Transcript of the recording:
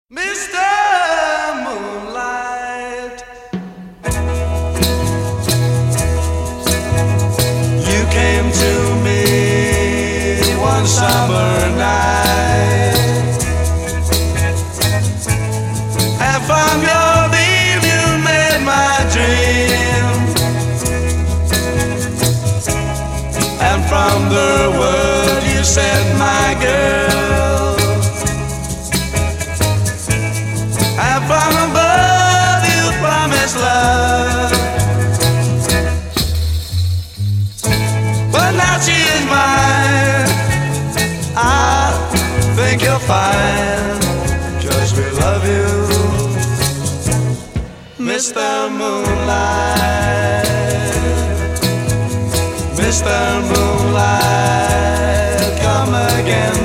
Mr. Moonlight, you came to me one summer night, and from your beam you made my dream, and from the word you said, my girl. And from above you promised love, but now she is mine. I think you'll find just we love you, Mr. Moonlight, Mr. Moonlight, come again.